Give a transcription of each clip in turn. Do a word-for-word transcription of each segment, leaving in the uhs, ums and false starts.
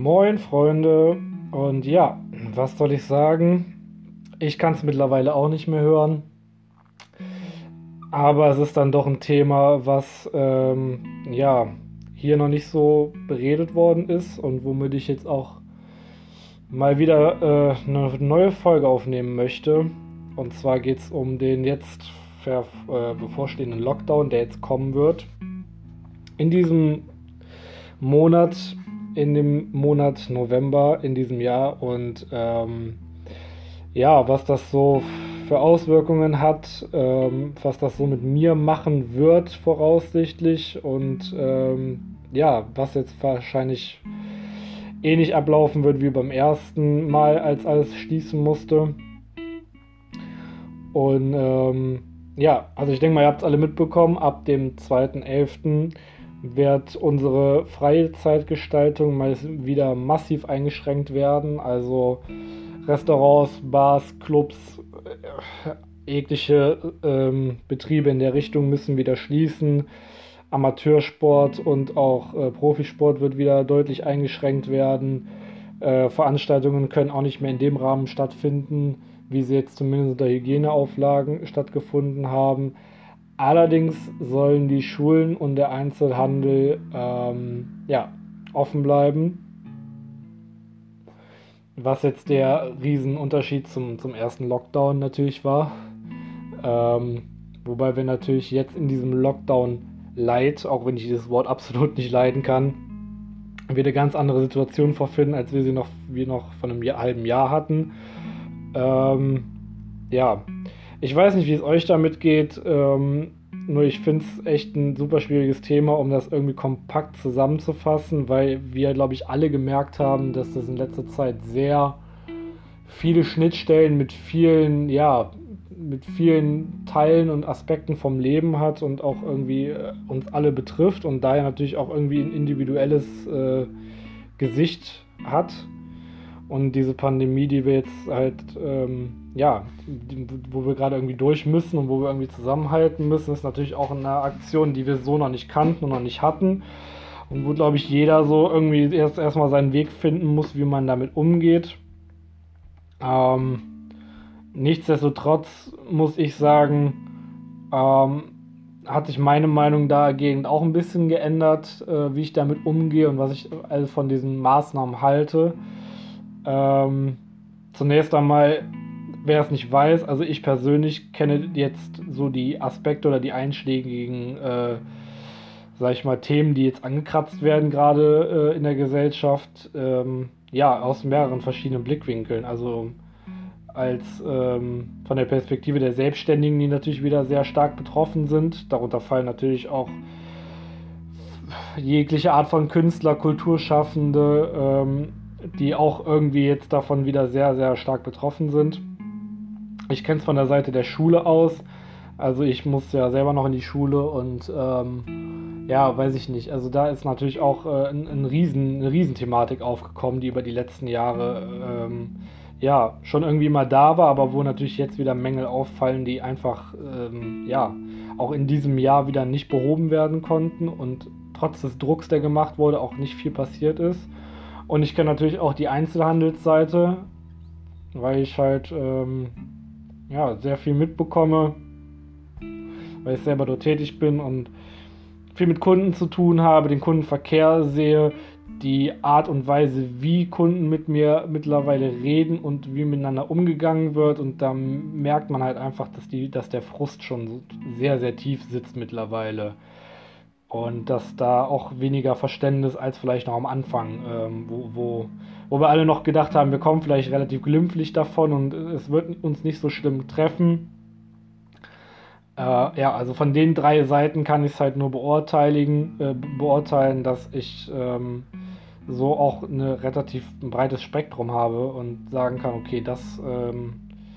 Moin Freunde, und ja, was soll ich sagen? Ich kann es mittlerweile auch nicht mehr hören, aber es ist dann doch ein Thema, was ähm, ja hier noch nicht so beredet worden ist und womit ich jetzt auch mal wieder äh, eine neue Folge aufnehmen möchte. Und zwar geht es um den jetzt ver äh, bevorstehenden Lockdown, der jetzt kommen wird. In diesem Monat, in dem Monat November in diesem Jahr, und ähm, ja, was das so für Auswirkungen hat, ähm, was das so mit mir machen wird voraussichtlich, und ähm, ja, was jetzt wahrscheinlich ähnlich ablaufen wird wie beim ersten Mal, als alles schließen musste. Und ähm, ja, also ich denke mal, ihr habt es alle mitbekommen, ab dem zweiten elften wird unsere Freizeitgestaltung mal wieder massiv eingeschränkt werden. Also Restaurants, Bars, Clubs, äh, jegliche ähm, Betriebe in der Richtung müssen wieder schließen. Amateursport und auch äh, Profisport wird wieder deutlich eingeschränkt werden. Äh, Veranstaltungen können auch nicht mehr in dem Rahmen stattfinden, wie sie jetzt zumindest unter Hygieneauflagen stattgefunden haben. Allerdings sollen die Schulen und der Einzelhandel ähm, ja, offen bleiben. Was jetzt der Riesenunterschied zum, zum ersten Lockdown natürlich war. Ähm, wobei wir natürlich jetzt in diesem Lockdown Light, auch wenn ich dieses Wort absolut nicht leiden kann, wir eine ganz andere Situation vorfinden, als wir sie noch, wir noch von einem Jahr, halben Jahr hatten. Ähm, ja, ich weiß nicht, wie es euch damit geht, ähm, nur ich finde es echt ein super schwieriges Thema, um das irgendwie kompakt zusammenzufassen, weil wir, glaube ich, alle gemerkt haben, dass das in letzter Zeit sehr viele Schnittstellen mit vielen, ja, mit vielen Teilen und Aspekten vom Leben hat und auch irgendwie äh, uns alle betrifft und daher natürlich auch irgendwie ein individuelles äh, Gesicht hat. Und diese Pandemie, die wir jetzt halt, ähm, ja, die, wo wir gerade irgendwie durch müssen und wo wir irgendwie zusammenhalten müssen, ist natürlich auch eine Aktion, die wir so noch nicht kannten und noch nicht hatten. Und wo, glaube ich, jeder so irgendwie erst erstmal seinen Weg finden muss, wie man damit umgeht. Ähm, nichtsdestotrotz muss ich sagen, ähm, hat sich meine Meinung dagegen auch ein bisschen geändert, äh, wie ich damit umgehe und was ich also von diesen Maßnahmen halte. Ähm, zunächst einmal, wer es nicht weiß, also ich persönlich kenne jetzt so die Aspekte oder die einschlägigen, äh, sag ich mal, Themen, die jetzt angekratzt werden gerade äh, in der Gesellschaft, ähm, ja, aus mehreren verschiedenen Blickwinkeln. Also als ähm, von der Perspektive der Selbstständigen, die natürlich wieder sehr stark betroffen sind. Darunter fallen natürlich auch jegliche Art von Künstler, Kulturschaffende, ähm, die auch irgendwie jetzt davon wieder sehr, sehr stark betroffen sind. Ich kenne es von der Seite der Schule aus. Also ich muss ja selber noch in die Schule und ähm, ja, weiß ich nicht. Also da ist natürlich auch äh, ein, ein Riesen, eine Riesenthematik aufgekommen, die über die letzten Jahre ähm, ja schon irgendwie mal da war, aber wo natürlich jetzt wieder Mängel auffallen, die einfach ähm, ja auch in diesem Jahr wieder nicht behoben werden konnten und trotz des Drucks, der gemacht wurde, auch nicht viel passiert ist. Und ich kenne natürlich auch die Einzelhandelsseite, weil ich halt ähm, ja, sehr viel mitbekomme, weil ich selber dort tätig bin und viel mit Kunden zu tun habe, den Kundenverkehr sehe, die Art und Weise, wie Kunden mit mir mittlerweile reden und wie miteinander umgegangen wird. Und da merkt man halt einfach, dass, die, dass der Frust schon sehr, sehr tief sitzt mittlerweile. Und dass da auch weniger Verständnis als vielleicht noch am Anfang, ähm, wo, wo, wo wir alle noch gedacht haben, wir kommen vielleicht relativ glimpflich davon und es wird uns nicht so schlimm treffen. Äh, ja, also von den drei Seiten kann ich es halt nur beurteilen, äh, beurteilen, dass ich ähm, so auch ein relativ breites Spektrum habe und sagen kann, okay, das, ähm,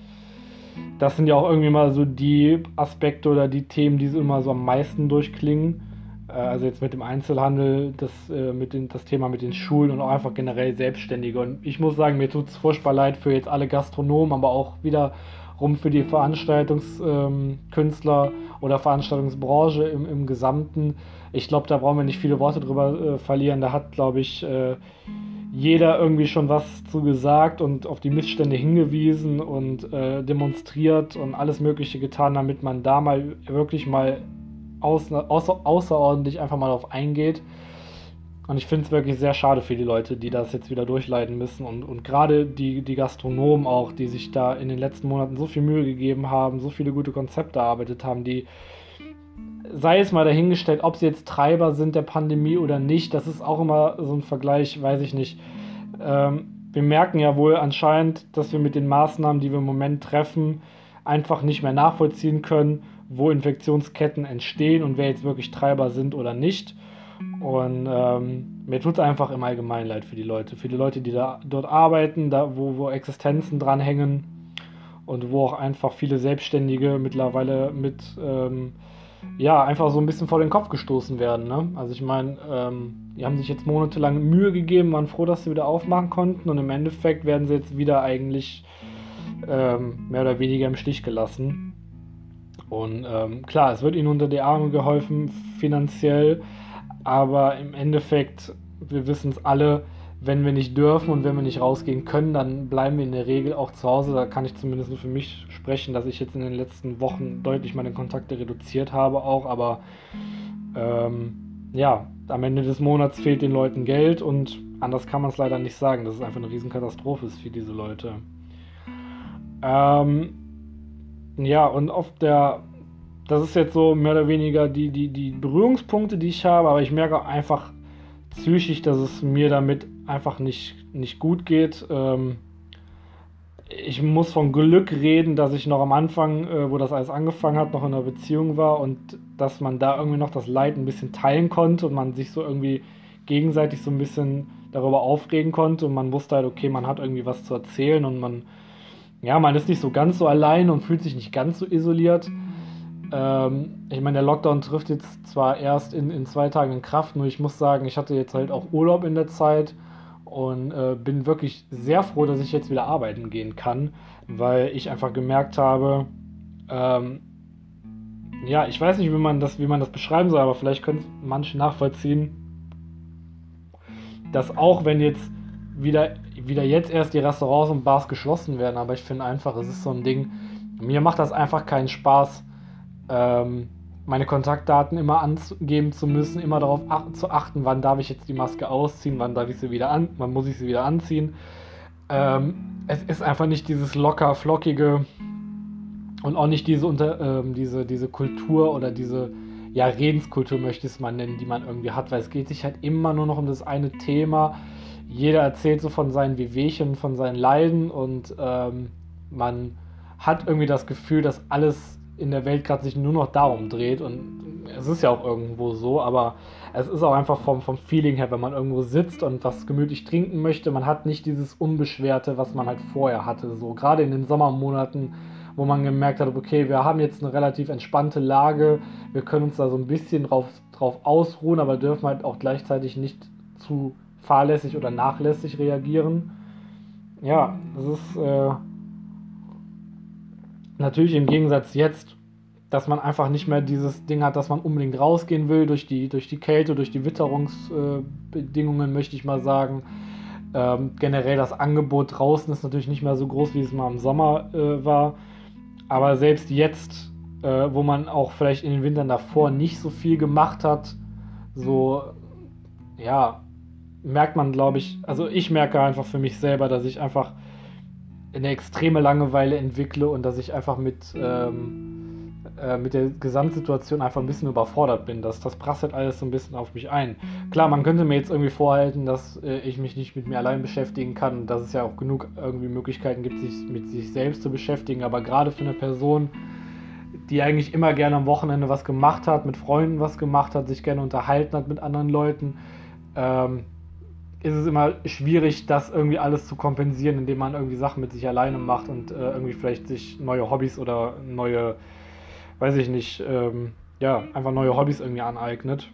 das sind ja auch irgendwie mal so die Aspekte oder die Themen, die so immer so am meisten durchklingen. Also jetzt mit dem Einzelhandel, das, äh, mit den, das Thema mit den Schulen und auch einfach generell Selbstständige. Und ich muss sagen, mir tut es furchtbar leid für jetzt alle Gastronomen, aber auch wiederum für die Veranstaltungskünstler ähm, oder Veranstaltungsbranche im, im Gesamten. Ich glaube, da brauchen wir nicht viele Worte drüber äh, verlieren. Da hat, glaube ich, äh, jeder irgendwie schon was zu gesagt und auf die Missstände hingewiesen und äh, demonstriert und alles Mögliche getan, damit man da mal wirklich mal außer, außer, außerordentlich einfach mal drauf eingeht. Und ich finde es wirklich sehr schade für die Leute, die das jetzt wieder durchleiden müssen. Und, und gerade die, die Gastronomen auch, die sich da in den letzten Monaten so viel Mühe gegeben haben, so viele gute Konzepte erarbeitet haben, die, sei es mal dahingestellt, ob sie jetzt Treiber sind der Pandemie oder nicht, das ist auch immer so ein Vergleich, weiß ich nicht. Ähm, wir merken ja wohl anscheinend, dass wir mit den Maßnahmen, die wir im Moment treffen, einfach nicht mehr nachvollziehen können, wo Infektionsketten entstehen und wer jetzt wirklich Treiber sind oder nicht. Und ähm, mir tut es einfach im Allgemeinen leid für die Leute, für die Leute, die da dort arbeiten, da wo, wo Existenzen dranhängen und wo auch einfach viele Selbstständige mittlerweile mit, ähm, ja, einfach so ein bisschen vor den Kopf gestoßen werden. Ne? Also ich meine, ähm, die haben sich jetzt monatelang Mühe gegeben, waren froh, dass sie wieder aufmachen konnten und im Endeffekt werden sie jetzt wieder eigentlich ähm, mehr oder weniger im Stich gelassen. Und ähm, klar, es wird ihnen unter die Arme geholfen, finanziell, aber im Endeffekt, wir wissen es alle, wenn wir nicht dürfen und wenn wir nicht rausgehen können, dann bleiben wir in der Regel auch zu Hause. Da kann ich zumindest nur für mich sprechen, dass ich jetzt in den letzten Wochen deutlich meine Kontakte reduziert habe auch. Aber ähm, ja, am Ende des Monats fehlt den Leuten Geld und anders kann man es leider nicht sagen, dass es einfach eine Riesenkatastrophe ist für diese Leute. Ähm, ja, und auf der... Das ist jetzt so mehr oder weniger die, die, die Berührungspunkte, die ich habe, aber ich merke auch einfach psychisch, dass es mir damit einfach nicht, nicht gut geht. Ähm, ich muss von Glück reden, dass ich noch am Anfang, äh, wo das alles angefangen hat, noch in einer Beziehung war und dass man da irgendwie noch das Leid ein bisschen teilen konnte und man sich so irgendwie gegenseitig so ein bisschen darüber aufregen konnte und man wusste halt, okay, man hat irgendwie was zu erzählen und man, ja, man ist nicht so ganz so allein und fühlt sich nicht ganz so isoliert. Ähm, ich meine, der Lockdown trifft jetzt zwar erst in, in zwei Tagen in Kraft, nur ich muss sagen, ich hatte jetzt halt auch Urlaub in der Zeit und äh, bin wirklich sehr froh, dass ich jetzt wieder arbeiten gehen kann, weil ich einfach gemerkt habe, ähm, ja, ich weiß nicht, wie man das, wie man das beschreiben soll, aber vielleicht können es manche nachvollziehen, dass auch wenn jetzt wieder, wieder jetzt erst die Restaurants und Bars geschlossen werden, aber ich finde einfach, es ist so ein Ding, mir macht das einfach keinen Spaß, ähm, meine Kontaktdaten immer angeben zu müssen, immer darauf ach- zu achten, wann darf ich jetzt die Maske ausziehen, wann darf ich sie wieder an, wann muss ich sie wieder anziehen. Ähm, es ist einfach nicht dieses locker, flockige und auch nicht diese, unter, ähm, diese, diese Kultur oder diese ja, Redenskultur, möchte ich es mal nennen, die man irgendwie hat, weil es geht sich halt immer nur noch um das eine Thema. Jeder erzählt so von seinen Wehwehchen, von seinen Leiden und ähm, man hat irgendwie das Gefühl, dass alles in der Welt gerade sich nur noch darum dreht und es ist ja auch irgendwo so, aber es ist auch einfach vom, vom Feeling her, wenn man irgendwo sitzt und was gemütlich trinken möchte, man hat nicht dieses Unbeschwerte, was man halt vorher hatte, so gerade in den Sommermonaten, wo man gemerkt hat, okay, wir haben jetzt eine relativ entspannte Lage, wir können uns da so ein bisschen drauf, drauf ausruhen, aber dürfen halt auch gleichzeitig nicht zu fahrlässig oder nachlässig reagieren. Ja, das ist äh, natürlich im Gegensatz jetzt, dass man einfach nicht mehr dieses Ding hat, dass man unbedingt rausgehen will durch die, durch die Kälte, durch die Witterungsbedingungen, äh, möchte ich mal sagen. Ähm, generell das Angebot draußen ist natürlich nicht mehr so groß, wie es mal im Sommer äh, war. Aber selbst jetzt, äh, wo man auch vielleicht in den Wintern davor nicht so viel gemacht hat, so, ja, merkt man, glaube ich, also ich merke einfach für mich selber, dass ich einfach eine extreme Langeweile entwickle und dass ich einfach mit, ähm, äh, mit der Gesamtsituation einfach ein bisschen überfordert bin. Das, das prasselt alles so ein bisschen auf mich ein. Klar, man könnte mir jetzt irgendwie vorhalten, dass äh, ich mich nicht mit mir allein beschäftigen kann, dass es ja auch genug irgendwie Möglichkeiten gibt, sich mit sich selbst zu beschäftigen, aber gerade für eine Person, die eigentlich immer gerne am Wochenende was gemacht hat, mit Freunden was gemacht hat, sich gerne unterhalten hat mit anderen Leuten, ähm, ist es immer schwierig, das irgendwie alles zu kompensieren, indem man irgendwie Sachen mit sich alleine macht und äh, irgendwie vielleicht sich neue Hobbys oder neue, weiß ich nicht, ähm, ja, einfach neue Hobbys irgendwie aneignet.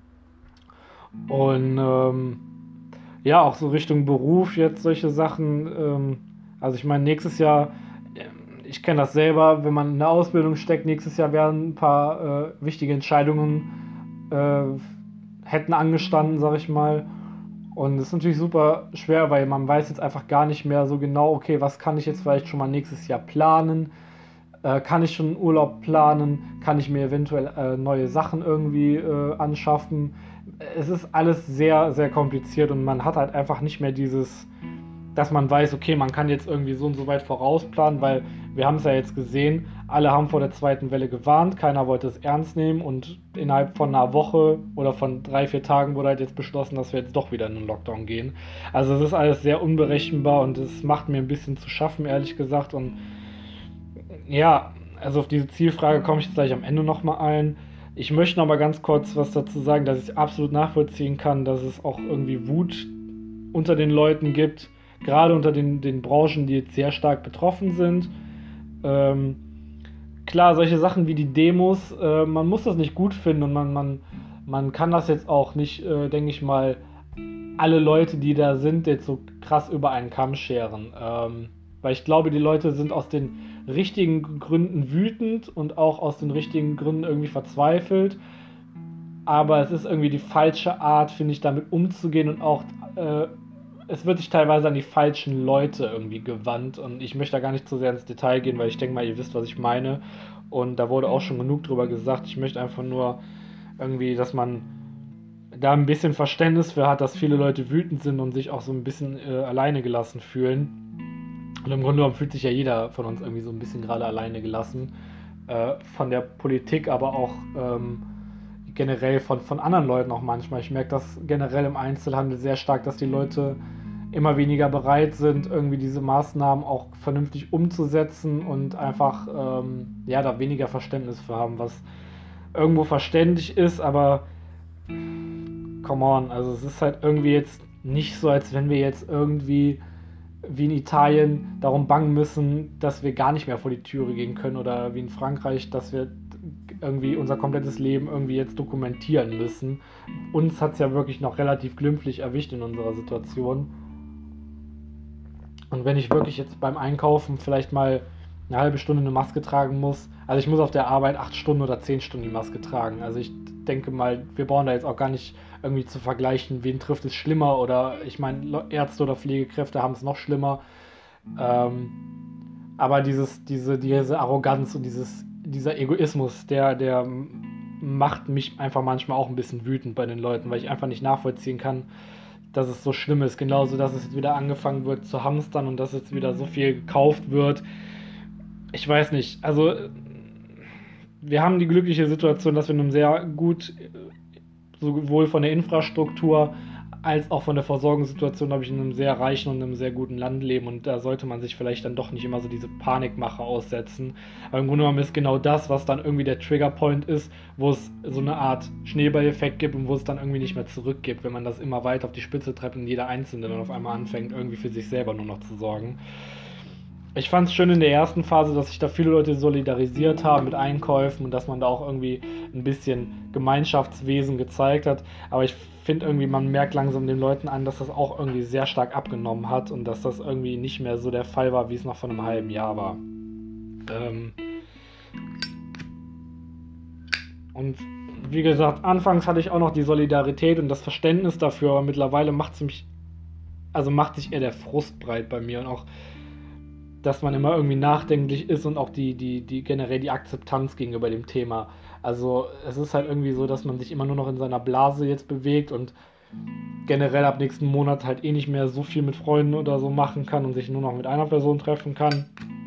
Und ähm, ja, auch so Richtung Beruf jetzt solche Sachen, ähm, also ich meine, nächstes Jahr, ich kenne das selber, wenn man in der Ausbildung steckt, nächstes Jahr werden ein paar äh, wichtige Entscheidungen äh, hätten angestanden, sag ich mal. Und es ist natürlich super schwer, weil man weiß jetzt einfach gar nicht mehr so genau, okay, was kann ich jetzt vielleicht schon mal nächstes Jahr planen? Äh, kann ich schon einen Urlaub planen? Kann ich mir eventuell äh, neue Sachen irgendwie äh, anschaffen? Es ist alles sehr, sehr kompliziert und man hat halt einfach nicht mehr dieses, dass man weiß, okay, man kann jetzt irgendwie so und so weit vorausplanen, weil wir haben es ja jetzt gesehen, alle haben vor der zweiten Welle gewarnt, keiner wollte es ernst nehmen und innerhalb von einer Woche oder von drei, vier Tagen wurde halt jetzt beschlossen, dass wir jetzt doch wieder in einen Lockdown gehen. Also es ist alles sehr unberechenbar und es macht mir ein bisschen zu schaffen, ehrlich gesagt. Und ja, also auf diese Zielfrage komme ich jetzt gleich am Ende nochmal ein. Ich möchte noch mal ganz kurz was dazu sagen, dass ich absolut nachvollziehen kann, dass es auch irgendwie Wut unter den Leuten gibt, gerade unter den, den Branchen, die jetzt sehr stark betroffen sind. Ähm, klar, solche Sachen wie die Demos, äh, man muss das nicht gut finden und man, man, man kann das jetzt auch nicht, äh, denke ich mal, alle Leute, die da sind, jetzt so krass über einen Kamm scheren. Ähm, weil ich glaube, die Leute sind aus den richtigen Gründen wütend und auch aus den richtigen Gründen irgendwie verzweifelt. Aber es ist irgendwie die falsche Art, finde ich, damit umzugehen und auch äh, es wird sich teilweise an die falschen Leute irgendwie gewandt und ich möchte da gar nicht zu sehr ins Detail gehen, weil ich denke mal, ihr wisst, was ich meine und da wurde auch schon genug drüber gesagt. Ich möchte einfach nur irgendwie, dass man da ein bisschen Verständnis für hat, dass viele Leute wütend sind und sich auch so ein bisschen äh, alleine gelassen fühlen. Und im Grunde genommen fühlt sich ja jeder von uns irgendwie so ein bisschen gerade alleine gelassen. Äh, von der Politik, aber auch ähm, generell von, von anderen Leuten auch manchmal. Ich merke das generell im Einzelhandel sehr stark, dass die Leute immer weniger bereit sind, irgendwie diese Maßnahmen auch vernünftig umzusetzen und einfach ähm, ja, da weniger Verständnis für haben, was irgendwo verständlich ist, aber come on, also es ist halt irgendwie jetzt nicht so, als wenn wir jetzt irgendwie wie in Italien darum bangen müssen, dass wir gar nicht mehr vor die Türe gehen können oder wie in Frankreich, dass wir irgendwie unser komplettes Leben irgendwie jetzt dokumentieren müssen. Uns hat es ja wirklich noch relativ glimpflich erwischt in unserer Situation. Und wenn ich wirklich jetzt beim Einkaufen vielleicht mal eine halbe Stunde eine Maske tragen muss, also ich muss auf der Arbeit acht Stunden oder zehn Stunden die Maske tragen. Also ich denke mal, wir brauchen da jetzt auch gar nicht irgendwie zu vergleichen, wen trifft es schlimmer oder ich meine, Ärzte oder Pflegekräfte haben es noch schlimmer. Ähm, aber dieses, diese, diese Arroganz und dieses, dieser Egoismus, der, der macht mich einfach manchmal auch ein bisschen wütend bei den Leuten, weil ich einfach nicht nachvollziehen kann, dass es so schlimm ist. Genauso, dass es jetzt wieder angefangen wird zu hamstern und dass jetzt wieder so viel gekauft wird. Ich weiß nicht, also wir haben die glückliche Situation, dass wir in einem sehr gut, sowohl von der Infrastruktur als auch von der Versorgungssituation, glaube ich, in einem sehr reichen und einem sehr guten Land leben und da sollte man sich vielleicht dann doch nicht immer so diese Panikmache aussetzen. Aber im Grunde genommen ist genau das, was dann irgendwie der Triggerpoint ist, wo es so eine Art Schneeballeffekt gibt und wo es dann irgendwie nicht mehr zurückgibt, wenn man das immer weiter auf die Spitze treibt und jeder Einzelne dann auf einmal anfängt, irgendwie für sich selber nur noch zu sorgen. Ich fand es schön in der ersten Phase, dass sich da viele Leute solidarisiert haben mit Einkäufen und dass man da auch irgendwie ein bisschen Gemeinschaftswesen gezeigt hat. Aber ich finde irgendwie, man merkt langsam den Leuten an, dass das auch irgendwie sehr stark abgenommen hat und dass das irgendwie nicht mehr so der Fall war, wie es noch vor einem halben Jahr war. Ähm und wie gesagt, anfangs hatte ich auch noch die Solidarität und das Verständnis dafür, aber mittlerweile macht es mich, also macht sich eher der Frust breit bei mir und auch dass man immer irgendwie nachdenklich ist und auch die, die, die generell die Akzeptanz gegenüber dem Thema. Also es ist halt irgendwie so, dass man sich immer nur noch in seiner Blase jetzt bewegt und generell ab nächsten Monat halt eh nicht mehr so viel mit Freunden oder so machen kann und sich nur noch mit einer Person treffen kann.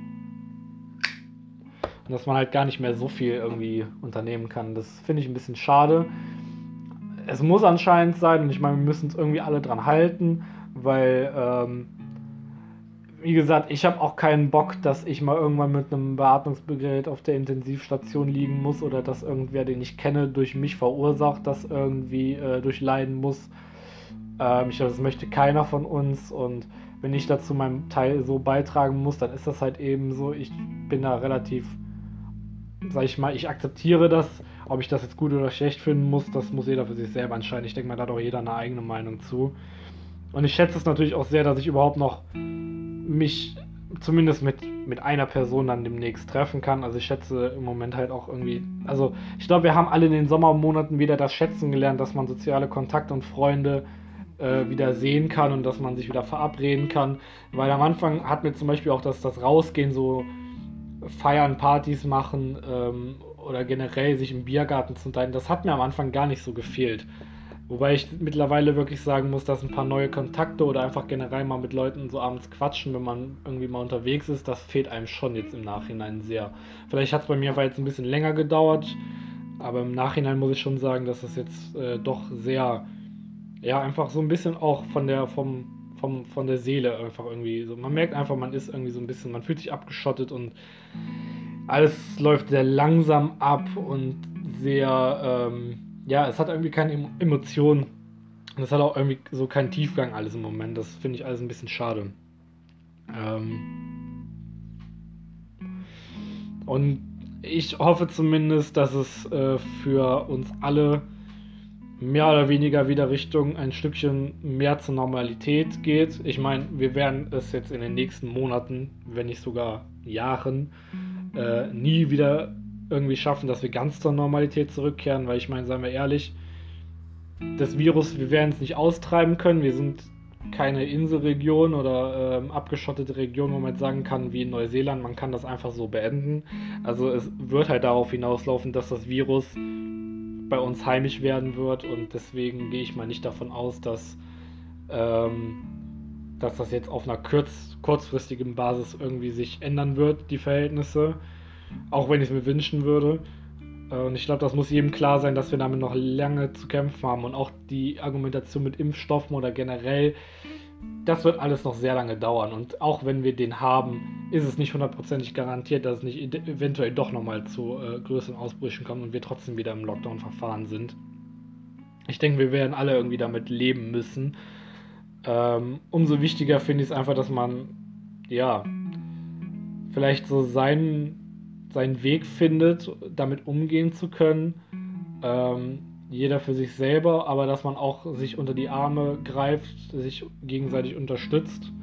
Und dass man halt gar nicht mehr so viel irgendwie unternehmen kann. Das finde ich ein bisschen schade. Es muss anscheinend sein und ich meine, wir müssen uns irgendwie alle dran halten, weil ähm, wie gesagt, ich habe auch keinen Bock, dass ich mal irgendwann mit einem Beatmungsgerät auf der Intensivstation liegen muss oder dass irgendwer, den ich kenne, durch mich verursacht, das irgendwie äh, durchleiden muss. Ähm, ich glaube, das möchte keiner von uns und wenn ich dazu meinen Teil so beitragen muss, dann ist das halt eben so. Ich bin da relativ, sag ich mal, ich akzeptiere das. Ob ich das jetzt gut oder schlecht finden muss, das muss jeder für sich selber entscheiden. Ich denke mal, da hat auch jeder eine eigene Meinung zu. Und ich schätze es natürlich auch sehr, dass ich überhaupt noch mich zumindest mit, mit einer Person dann demnächst treffen kann. Also ich schätze im Moment halt auch irgendwie, also ich glaube, wir haben alle in den Sommermonaten wieder das schätzen gelernt, dass man soziale Kontakte und Freunde äh, wieder sehen kann und dass man sich wieder verabreden kann. Weil am Anfang hat mir zum Beispiel auch das, das Rausgehen, so Feiern, Partys machen ähm, oder generell sich im Biergarten zu unterhalten, das hat mir am Anfang gar nicht so gefehlt. Wobei ich mittlerweile wirklich sagen muss, dass ein paar neue Kontakte oder einfach generell mal mit Leuten so abends quatschen, wenn man irgendwie mal unterwegs ist, das fehlt einem schon jetzt im Nachhinein sehr. Vielleicht hat es bei mir weil jetzt ein bisschen länger gedauert, aber im Nachhinein muss ich schon sagen, dass es jetzt äh, doch sehr, ja, einfach so ein bisschen auch von der, vom, vom, von der Seele einfach irgendwie so. Man merkt einfach, man ist irgendwie so ein bisschen, man fühlt sich abgeschottet und alles läuft sehr langsam ab und sehr, ähm, ja, es hat irgendwie keine Emo- Emotionen und es hat auch irgendwie so keinen Tiefgang alles im Moment. Das finde ich alles ein bisschen schade. Ähm, und ich hoffe zumindest, dass es äh, für uns alle mehr oder weniger wieder Richtung ein Stückchen mehr zur Normalität geht. Ich meine, wir werden es jetzt in den nächsten Monaten, wenn nicht sogar Jahren, äh, nie wieder irgendwie schaffen, dass wir ganz zur Normalität zurückkehren, weil ich meine, seien wir ehrlich, das Virus, wir werden es nicht austreiben können. Wir sind keine Inselregion oder ähm, abgeschottete Region, wo man jetzt sagen kann, wie in Neuseeland, man kann das einfach so beenden. Also es wird halt darauf hinauslaufen, dass das Virus bei uns heimisch werden wird und deswegen gehe ich mal nicht davon aus, dass, ähm, dass das jetzt auf einer kurz, kurzfristigen Basis irgendwie sich ändern wird, die Verhältnisse, auch wenn ich es mir wünschen würde. Und ich glaube, das muss jedem klar sein, dass wir damit noch lange zu kämpfen haben und auch die Argumentation mit Impfstoffen oder generell, das wird alles noch sehr lange dauern und auch wenn wir den haben, ist es nicht hundertprozentig garantiert, dass es nicht eventuell doch nochmal zu äh, größeren Ausbrüchen kommt und wir trotzdem wieder im Lockdown-Verfahren sind. Ich denke, wir werden alle irgendwie damit leben müssen. Ähm, umso wichtiger finde ich es einfach, dass man, ja, vielleicht so seinen, seinen Weg findet, damit umgehen zu können. Ähm, jeder für sich selber, aber dass man auch sich unter die Arme greift, sich gegenseitig unterstützt.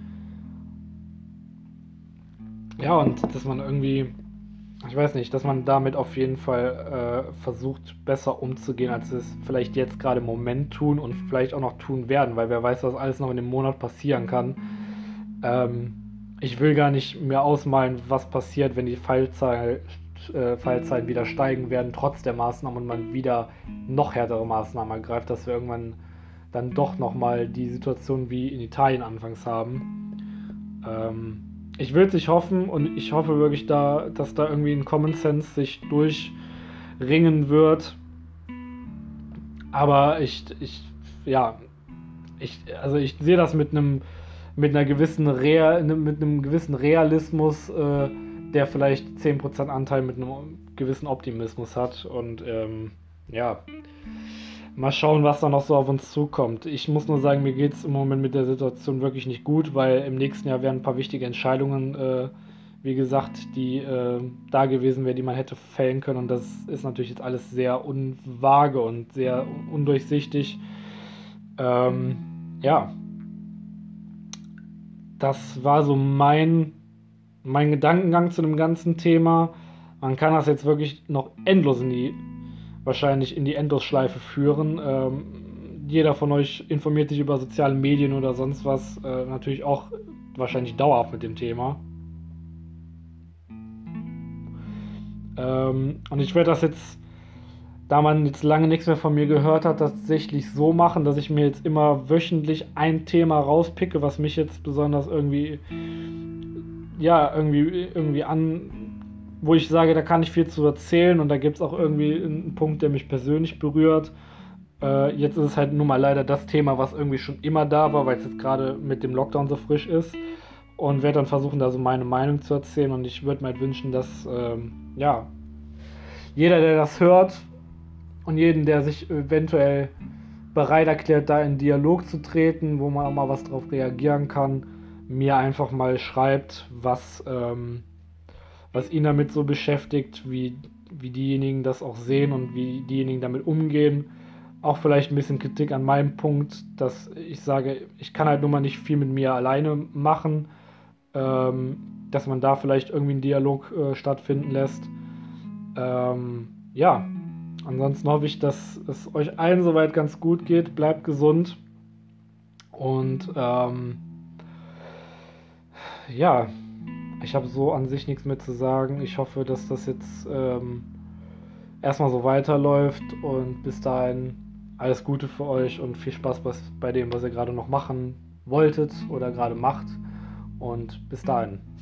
Ja, und dass man irgendwie, ich weiß nicht, dass man damit auf jeden Fall äh, versucht, besser umzugehen, als wir es vielleicht jetzt gerade im Moment tun und vielleicht auch noch tun werden, weil wer weiß, was alles noch in dem Monat passieren kann. Ähm, ich will gar nicht mehr ausmalen, was passiert, wenn die Fallzahl, äh, Fallzahlen wieder steigen werden, trotz der Maßnahmen und man wieder noch härtere Maßnahmen ergreift, dass wir irgendwann dann doch nochmal die Situation wie in Italien anfangs haben. Ähm, ich will es nicht hoffen und ich hoffe wirklich, da, dass da irgendwie ein Common Sense sich durchringen wird. Aber ich, ich ja, ich, also ich sehe das mit einem mit einer gewissen Real, mit einem gewissen Realismus, äh, der vielleicht zehn Prozent Anteil mit einem gewissen Optimismus hat. Und ähm, ja, mal schauen, was da noch so auf uns zukommt. Ich muss nur sagen, mir geht es im Moment mit der Situation wirklich nicht gut, weil im nächsten Jahr werden ein paar wichtige Entscheidungen, äh, wie gesagt, die äh, da gewesen wären, die man hätte fällen können. Und das ist natürlich jetzt alles sehr unvage und sehr undurchsichtig. Ähm, ja, das war so mein, mein Gedankengang zu dem ganzen Thema. Man kann das jetzt wirklich noch endlos in die, wahrscheinlich in die Endlosschleife führen. Ähm, jeder von euch informiert sich über soziale Medien oder sonst was, äh, natürlich auch wahrscheinlich dauerhaft mit dem Thema. Ähm, und ich werde das jetzt, da man jetzt lange nichts mehr von mir gehört hat, tatsächlich so machen, dass ich mir jetzt immer wöchentlich ein Thema rauspicke, was mich jetzt besonders irgendwie, ja, irgendwie, irgendwie an, wo ich sage, da kann ich viel zu erzählen und da gibt es auch irgendwie einen Punkt, der mich persönlich berührt. Äh, jetzt ist es halt nun mal leider das Thema, was irgendwie schon immer da war, weil es jetzt gerade mit dem Lockdown so frisch ist und werde dann versuchen, da so meine Meinung zu erzählen und ich würde mir halt wünschen, dass, ähm, ja, jeder, der das hört, und jeden, der sich eventuell bereit erklärt, da in Dialog zu treten, wo man auch mal was drauf reagieren kann, mir einfach mal schreibt, was, ähm, was ihn damit so beschäftigt, wie, wie diejenigen das auch sehen und wie diejenigen damit umgehen. Auch vielleicht ein bisschen Kritik an meinem Punkt, dass ich sage, ich kann halt nun mal nicht viel mit mir alleine machen, ähm, dass man da vielleicht irgendwie einen Dialog äh, stattfinden lässt. Ähm, ja, ansonsten hoffe ich, dass es euch allen soweit ganz gut geht. Bleibt gesund. Und ähm, ja, ich habe so an sich nichts mehr zu sagen. Ich hoffe, dass das jetzt ähm, erstmal so weiterläuft und bis dahin alles Gute für euch und viel Spaß bei dem, was ihr gerade noch machen wolltet oder gerade macht. Und bis dahin.